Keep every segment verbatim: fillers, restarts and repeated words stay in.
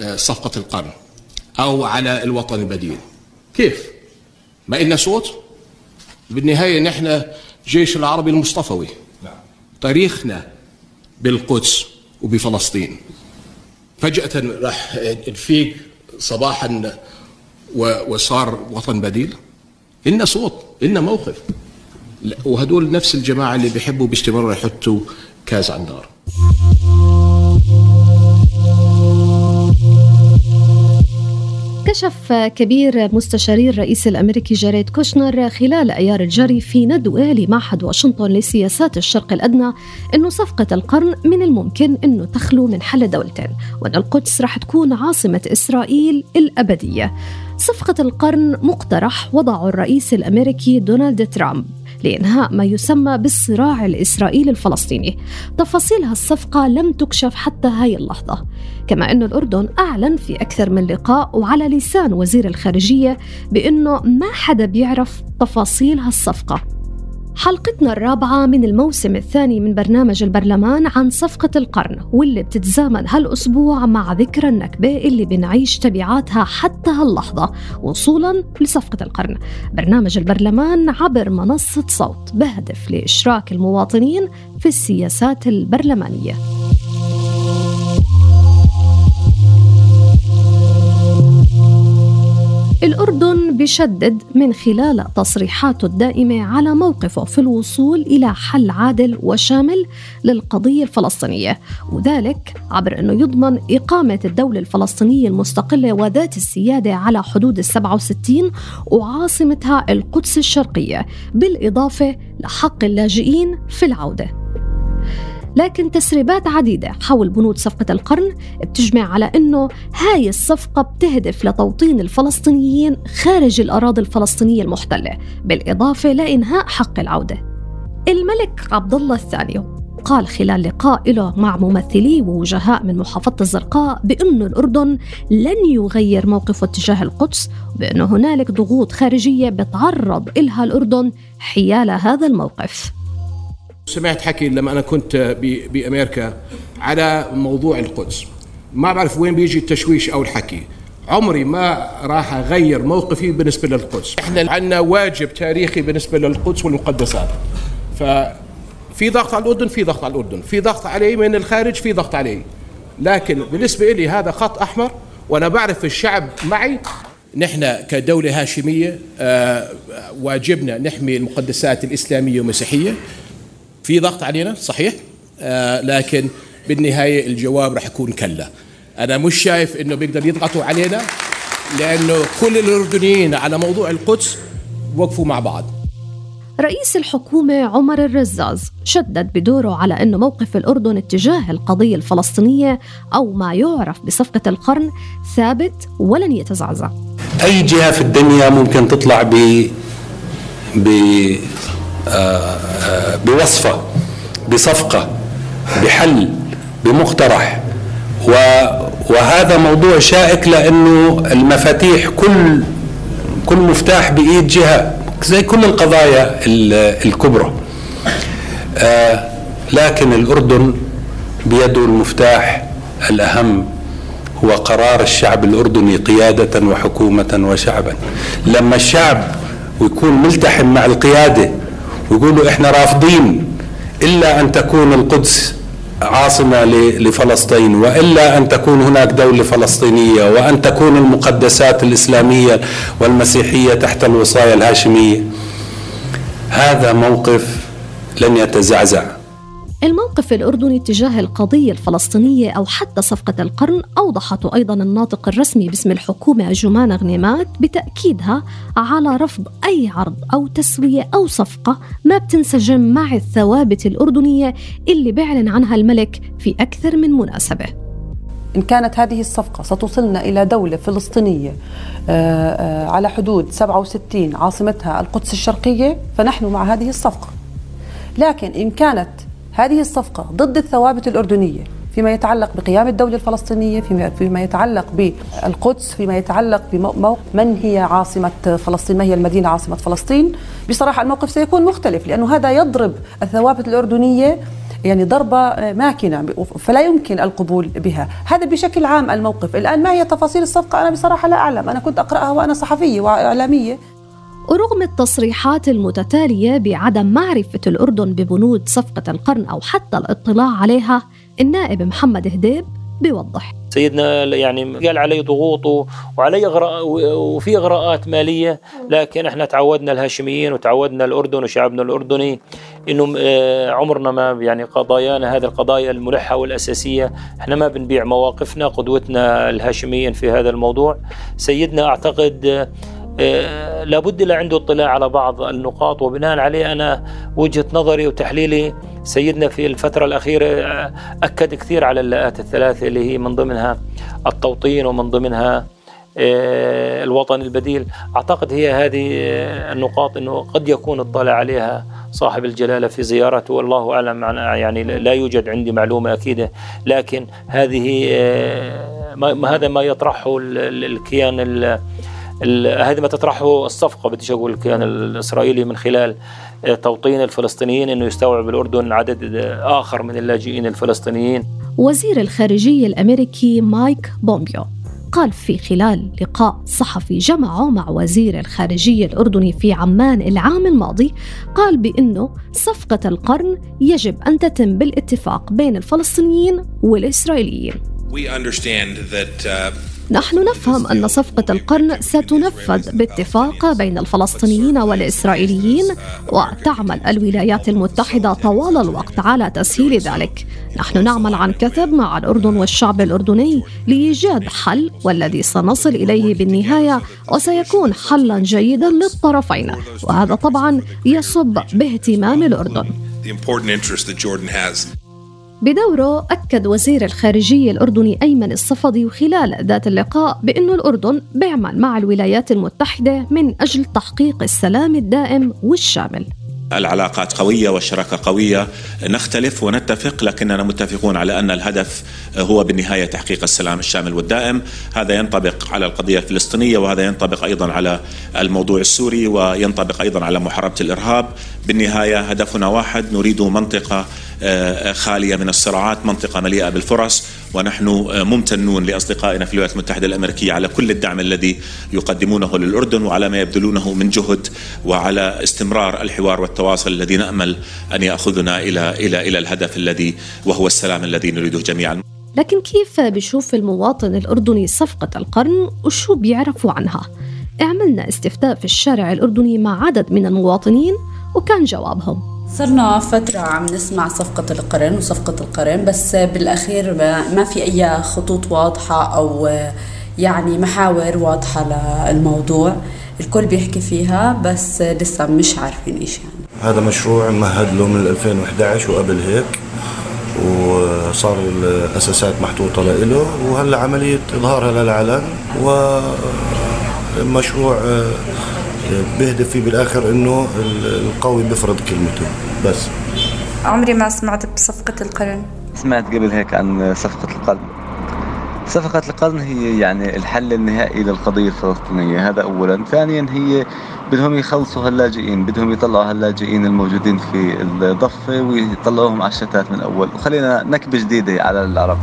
صفقة القرن أو على الوطن البديل. كيف؟ ما إلنا صوت؟ بالنهاية نحن جيش العربي المصطفوي، تاريخنا بالقدس وبفلسطين. فجأة راح نفيق صباحا وصار وطن بديل. إلنا صوت، إلنا موقف، وهدول نفس الجماعة اللي بيحبوا باستمرار يحطوا كاز على النار. كشف كبير مستشاري الرئيس الأمريكي جاريد كوشنر خلال أيار الجاري في ندوة لمعهد واشنطن لسياسات الشرق الأدنى أنه صفقة القرن من الممكن أنه تخلو من حل دولتين، وأن القدس رح تكون عاصمة إسرائيل الأبدية. صفقة القرن مقترح وضعه الرئيس الأمريكي دونالد ترامب لإنهاء ما يسمى بالصراع الإسرائيلي الفلسطيني. تفاصيل هالصفقة لم تكشف حتى هاي اللحظة، كما أن الأردن أعلن في أكثر من لقاء وعلى لسان وزير الخارجية بأنه ما حدا بيعرف تفاصيل هالصفقة. حلقتنا الرابعة من الموسم الثاني من برنامج البرلمان عن صفقة القرن، واللي بتتزامن هالأسبوع مع ذكرى النكبة اللي بنعيش تبعاتها حتى هاللحظة وصولاً لصفقة القرن. برنامج البرلمان عبر منصة صوت بهدف لإشراك المواطنين في السياسات البرلمانية. الأردن بيشدد من خلال تصريحاته الدائمة على موقفه في الوصول إلى حل عادل وشامل للقضية الفلسطينية، وذلك عبر أنه يضمن إقامة الدولة الفلسطينية المستقلة وذات السيادة على حدود السبعة وستين وعاصمتها القدس الشرقية، بالإضافة لحق اللاجئين في العودة. لكن تسريبات عديدة حول بنود صفقة القرن بتجمع على أنه هاي الصفقة بتهدف لتوطين الفلسطينيين خارج الأراضي الفلسطينية المحتلة، بالإضافة لإنهاء حق العودة. الملك عبد الله الثاني قال خلال لقاء له مع ممثلي ووجهاء من محافظة الزرقاء بأن الأردن لن يغير موقفه تجاه القدس، وبأن هنالك ضغوط خارجية بتعرض إلها الأردن حيال هذا الموقف. سمعت حكي لما أنا كنت بأمريكا على موضوع القدس، ما بعرف وين بيجي التشويش أو الحكي. عمري ما راح أغير موقفي بالنسبة للقدس. إحنا عندنا واجب تاريخي بالنسبة للقدس والمقدسات، ففي ضغط على الأردن، في ضغط على الأردن، في ضغط عليه من الخارج، في ضغط عليه. لكن بالنسبة لي هذا خط أحمر، وأنا بعرف الشعب معي. نحن كدولة هاشمية واجبنا نحمي المقدسات الإسلامية والمسيحية. في ضغط علينا صحيح، آه لكن بالنهاية الجواب رح يكون كلا. أنا مش شايف إنه بيقدر يضغطوا علينا، لأنه كل الأردنيين على موضوع القدس وقفوا مع بعض. رئيس الحكومة عمر الرزاز شدد بدوره على أن موقف الأردن اتجاه القضية الفلسطينية أو ما يعرف بصفقة القرن ثابت ولن يتزعزع. أي جهة في الدنيا ممكن تطلع ب ب بوصفة، بصفقة، بحل، بمقترح، وهذا موضوع شائك، لأنه المفاتيح كل كل مفتاح بإيد جهة زي كل القضايا الكبرى، لكن الأردن بيده المفتاح الأهم، هو قرار الشعب الأردني قيادة وحكومة وشعبا. لما الشعب ويكون ملتحم مع القيادة ويقولوا إحنا رافضين إلا أن تكون القدس عاصمة لفلسطين، وإلا أن تكون هناك دولة فلسطينية، وأن تكون المقدسات الإسلامية والمسيحية تحت الوصاية الهاشمية، هذا موقف لن يتزعزع. الموقف الأردني تجاه القضية الفلسطينية أو حتى صفقة القرن أوضحته أيضاً الناطق الرسمي باسم الحكومة جمان غنيمات بتأكيدها على رفض أي عرض أو تسوية أو صفقة ما بتنسجم مع الثوابت الأردنية اللي بيعلن عنها الملك في أكثر من مناسبة. إن كانت هذه الصفقة ستوصلنا إلى دولة فلسطينية على حدود سبعة وستين عاصمتها القدس الشرقية فنحن مع هذه الصفقة، لكن إن كانت هذه الصفقة ضد الثوابت الأردنية فيما يتعلق بقيام الدولة الفلسطينية، فيما, فيما يتعلق بالقدس، فيما يتعلق بمن هي عاصمة فلسطين، ما هي المدينة عاصمة فلسطين، بصراحة الموقف سيكون مختلف، لأنه هذا يضرب الثوابت الأردنية يعني ضربة ماكنة، فلا يمكن القبول بها. هذا بشكل عام الموقف. الآن ما هي تفاصيل الصفقة أنا بصراحة لا أعلم، أنا كنت أقرأها وأنا صحفية وإعلامية. ورغم التصريحات المتتالية بعدم معرفة الأردن ببنود صفقة القرن أو حتى الاطلاع عليها، النائب محمد هديب بيوضح. سيدنا يعني قال علي ضغوط وعلي إغراء وفي إغراءات مالية، لكن احنا تعودنا الهاشميين وتعودنا الأردن وشعبنا الأردني إنه عمرنا ما يعني قضايانا هذه القضايا الملحة والأساسية احنا ما بنبيع مواقفنا. قدوتنا الهاشميين في هذا الموضوع. سيدنا أعتقد لابد له عنده اطلاع على بعض النقاط، وبناء عليه أنا وجهة نظري وتحليلي سيدنا في الفترة الأخيرة أكد كثير على اللاءات الثلاثة اللي هي من ضمنها التوطين ومن ضمنها الوطن البديل. أعتقد هي هذه النقاط أنه قد يكون اطلع عليها صاحب الجلالة في زيارته، والله أعلم، يعني لا يوجد عندي معلومة أكيدة، لكن هذه هذا ما يطرحه الكيان هذا ما تطرحه الصفقة بدي أقول الكيان الإسرائيلي من خلال توطين الفلسطينيين، إنه يستوعب الأردن عدد آخر من اللاجئين الفلسطينيين. وزير الخارجية الأمريكي مايك بومبيو قال في خلال لقاء صحفي جمعه مع وزير الخارجية الأردني في عمان العام الماضي، قال بأنه صفقة القرن يجب أن تتم بالاتفاق بين الفلسطينيين والإسرائيليين. We understand that, uh... نحن نفهم أن صفقة القرن ستنفذ باتفاق بين الفلسطينيين والإسرائيليين، وتعمل الولايات المتحدة طوال الوقت على تسهيل ذلك. نحن نعمل عن كثب مع الأردن والشعب الأردني لإيجاد حل، والذي سنصل إليه بالنهاية وسيكون حلاً جيداً للطرفين، وهذا طبعاً يصب باهتمام الأردن. بدوره أكد وزير الخارجية الأردني أيمن الصفدي خلال ذات اللقاء بأن الأردن بيعمل مع الولايات المتحدة من أجل تحقيق السلام الدائم والشامل. العلاقات قوية والشراكة قوية، نختلف ونتفق لكننا متفقون على أن الهدف هو بالنهاية تحقيق السلام الشامل والدائم. هذا ينطبق على القضية الفلسطينية، وهذا ينطبق أيضا على الموضوع السوري، وينطبق أيضا على محاربة الإرهاب. بالنهاية هدفنا واحد، نريد منطقة خالية من الصراعات، منطقة مليئة بالفرص، ونحن ممتنون لأصدقائنا في الولايات المتحدة الأمريكية على كل الدعم الذي يقدمونه للأردن وعلى ما يبذلونه من جهد، وعلى استمرار الحوار والتواصل الذي نأمل أن يأخذنا إلى إلى إلى الهدف الذي وهو السلام الذي نريده جميعا. لكن كيف بيشوف المواطن الأردني صفقة القرن وشو بيعرفوا عنها؟ عملنا استفتاء في الشارع الأردني مع عدد من المواطنين، وكان جوابهم: صرنا فترة عم نسمع صفقة القرن وصفقة القرن، بس بالأخير ما في أي خطوط واضحة أو يعني محاور واضحة للموضوع. الكل بيحكي فيها بس لسه مش عارفين إيش يعني. هذا مشروع مهد له من ألفين وإحدى عشر وقبل هيك، وصار الأساسات محطوطة له، وهلا عملية إظهارها للعلن، ومشروع بيهدف فيه بالآخر إنه القوي بيفرض كلمته بس. عمري ما سمعت بصفقة القرن. سمعت قبل هيك عن صفقة القرن. صفقة القرن هي يعني الحل النهائي للقضية الفلسطينية، هذا أولا. ثانيا هي بدهم يخلصوا هاللاجئين، بدهم يطلعوا هاللاجئين الموجودين في الضفة ويطلعوهم على الشتات من أول، وخلينا نكبة جديدة على العرب.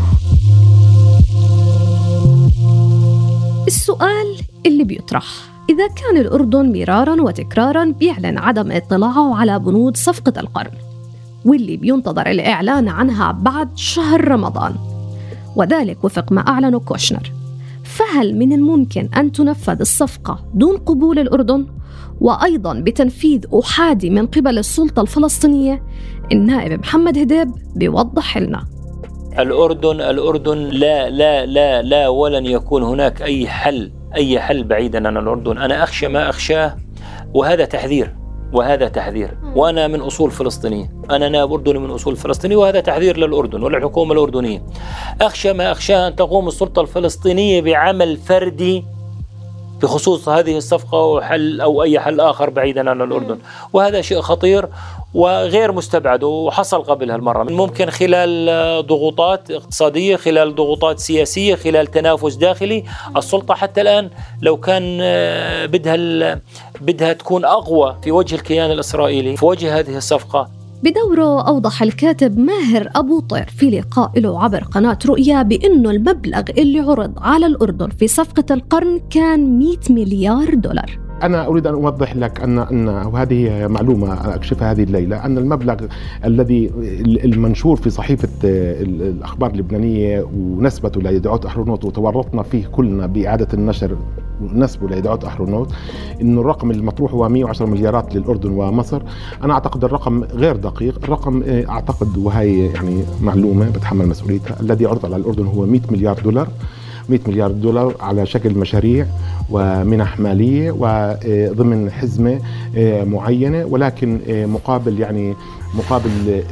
السؤال اللي بيطرح: إذا كان الأردن مرارا وتكرارا بيعلن عدم اطلاعه على بنود صفقة القرن، واللي بينتظر الإعلان عنها بعد شهر رمضان، وذلك وفق ما أعلنه كوشنر، فهل من الممكن أن تنفذ الصفقة دون قبول الأردن وأيضا بتنفيذ أحادي من قبل السلطة الفلسطينية؟ النائب محمد هديب بيوضح لنا. الأردن الأردن لا لا لا لا ولن يكون هناك أي حل أي حل بعيدا عن الأردن. أنا أخشى ما أخشاه، وهذا تحذير وهذا تحذير وأنا من أصول فلسطينية، أنا نائب أردني من أصول فلسطينية، وهذا تحذير للأردن وللحكومة الأردنية. أخشى ما أخشاه أن تقوم السلطة الفلسطينية بعمل فردي بخصوص هذه الصفقة وحل أو أي حل آخر بعيدا عن الأردن، وهذا شيء خطير وغير مستبعد، وحصل قبل هالمرة. ممكن خلال ضغوطات اقتصادية، خلال ضغوطات سياسية، خلال تنافس داخلي، السلطة حتى الآن لو كان بدها بدها تكون أقوى في وجه الكيان الإسرائيلي في وجه هذه الصفقة. بدوره أوضح الكاتب ماهر أبو طير في لقاء له عبر قناة رؤيا بأنه المبلغ اللي عرض على الأردن في صفقة القرن كان مئة مليار دولار. أنا أريد أن أوضح لك أن أن وهذه معلومة أكشفها هذه الليلة، أن المبلغ الذي المنشور في صحيفة الأخبار اللبنانية ونسبته ليدعوت أحرونوت وتورطنا فيه كلنا بإعادة النشر نسبه ليدعوت أحرونوت، إنه الرقم المطروح هو مئة وعشرة مليارات للأردن ومصر. أنا أعتقد الرقم غير دقيق، الرقم أعتقد وهي يعني معلومة بتحمل مسؤوليتها، الذي عرض على الأردن هو مئة مليار دولار مئة مليار دولار على شكل مشاريع ومنح مالية وضمن حزمة معينة، ولكن مقابل يعني مقابل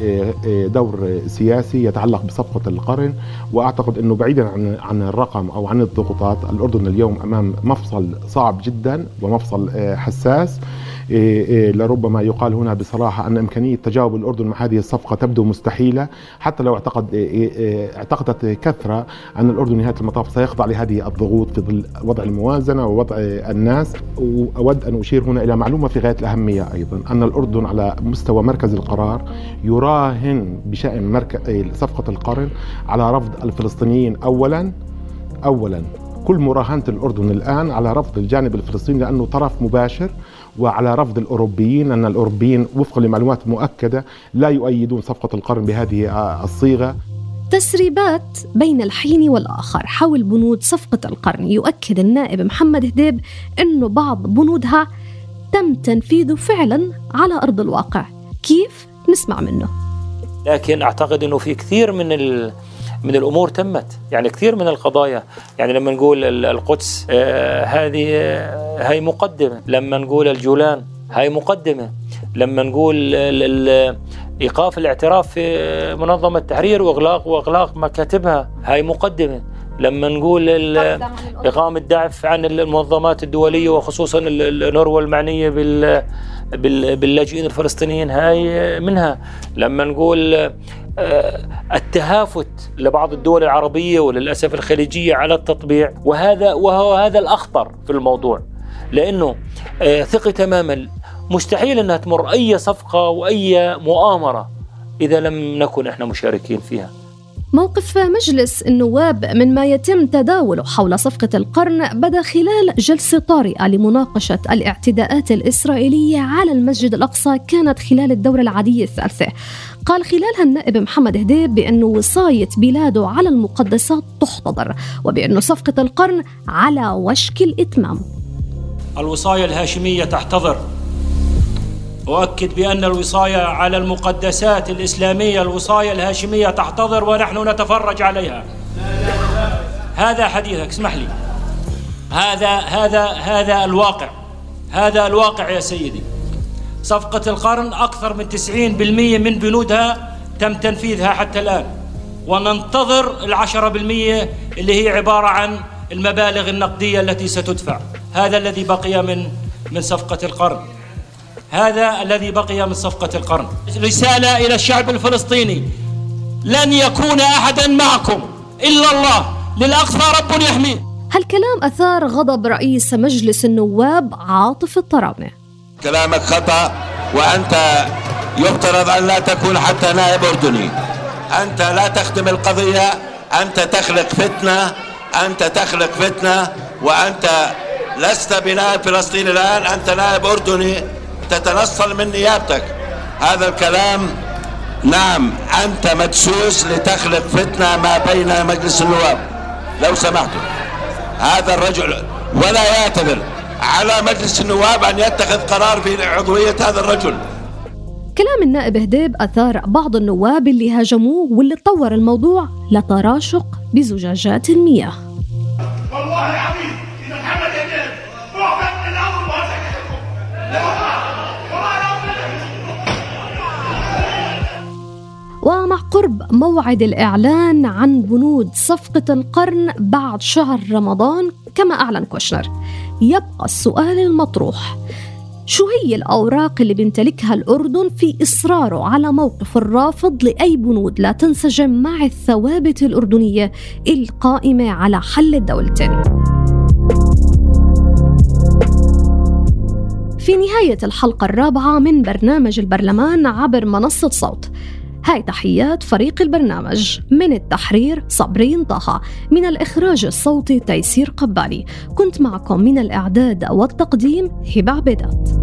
دور سياسي يتعلق بصفقة القرن. وأعتقد أنه بعيدا عن عن الرقم أو عن الضغوطات، الأردن اليوم أمام مفصل صعب جدا ومفصل حساس. لربما يقال هنا بصراحة أن إمكانية تجاوب الأردن مع هذه الصفقة تبدو مستحيلة، حتى لو اعتقد اعتقدت كثرة أن الأردن نهاية المطاف سيخضع لهذه الضغوط في ظل وضع الموازنة ووضع الناس. وأود أن أشير هنا إلى معلومة في غاية الأهمية أيضا، أن الأردن على مستوى مركز القرار يراهن بشأن مركز صفقة القرن على رفض الفلسطينيين أولا أولا كل مراهنة الأردن الآن على رفض الجانب الفلسطيني لأنه طرف مباشر، وعلى رفض الأوروبيين، أن الأوروبيين وفقا لمعلومات مؤكدة لا يؤيدون صفقة القرن بهذه الصيغة. تسريبات بين الحين والآخر حول بنود صفقة القرن يؤكد النائب محمد هديب أنه بعض بنودها تم تنفيذه فعلا على أرض الواقع. كيف؟ نسمع منه. لكن أعتقد أنه في كثير من ال من الأمور تمت، يعني كثير من القضايا، يعني لما نقول القدس آه هذه آه هاي مقدمة، لما نقول الجولان هاي مقدمة، لما نقول إيقاف الاعتراف في منظمة التحرير وإغلاق وإغلاق مكاتبها هاي مقدمة، لما نقول إقامة دعف عن المنظمات الدولية وخصوصا النرويج المعنية بال باللاجئين الفلسطينيين هاي منها، لما نقول التهافت لبعض الدول العربية وللأسف الخليجية على التطبيع، وهذا وهو هذا الأخطر في الموضوع، لأنه ثقة تماما مستحيل أنها تمر أي صفقة وأي مؤامرة إذا لم نكن إحنا مشاركين فيها. موقف مجلس النواب من ما يتم تداوله حول صفقة القرن بدأ خلال جلسة طارئة لمناقشة الاعتداءات الإسرائيلية على المسجد الأقصى كانت خلال الدورة العادية الثالثة. قال خلالها النائب محمد هديب بأن وصاية بلاده على المقدسات تحتضر، وبأن صفقة القرن على وشك الإتمام. الوصاية الهاشمية تحتضر. أؤكد بأن الوصاية على المقدسات الإسلامية الوصاية الهاشمية تحتضر ونحن نتفرج عليها. هذا حديثك، اسمح لي. هذا هذا هذا الواقع. هذا الواقع يا سيدي. صفقة القرن أكثر من تسعين بالمئة من بنودها تم تنفيذها حتى الآن، وننتظر العشرة بالمئة اللي هي عبارة عن المبالغ النقدية التي ستدفع. هذا الذي بقي من من صفقة القرن. هذا الذي بقي من صفقة القرن. رسالة إلى الشعب الفلسطيني: لن يكون أحدا معكم إلا الله، للأقصى رب يحميه. هالكلام أثار غضب رئيس مجلس النواب عاطف الطراونة. كلامك خطأ، وأنت يفترض أن لا تكون حتى نائب أردني. أنت لا تخدم القضية، أنت تخلق فتنة، أنت تخلق فتنة، وأنت لست بنائب فلسطيني الآن، أنت نائب أردني تتنصل من نيابتك. هذا الكلام نعم أنت مدسوس لتخلق فتنة ما بين مجلس النواب. لو سمحتوا هذا الرجل ولا يعتذر على مجلس النواب أن يتخذ قرار في عضوية هذا الرجل. كلام النائب هديب أثار بعض النواب اللي هاجموه واللي طور الموضوع لتراشق بزجاجات المياه. والله عظيم إذا محمد هديب معظم الأمر وهذا ومع قرب موعد الإعلان عن بنود صفقة القرن بعد شهر رمضان كما أعلن كوشنر، يبقى السؤال المطروح: شو هي الأوراق اللي بيمتلكها الأردن في إصراره على موقف الرافض لأي بنود لا تنسجم مع الثوابت الأردنية القائمة على حل الدولتين؟ في نهاية الحلقة الرابعة من برنامج البرلمان عبر منصة صوت. هاي تحيات فريق البرنامج، من التحرير صبرين طه، من الإخراج الصوتي تيسير قبالي، كنت معكم من الإعداد والتقديم هبة عبيدات.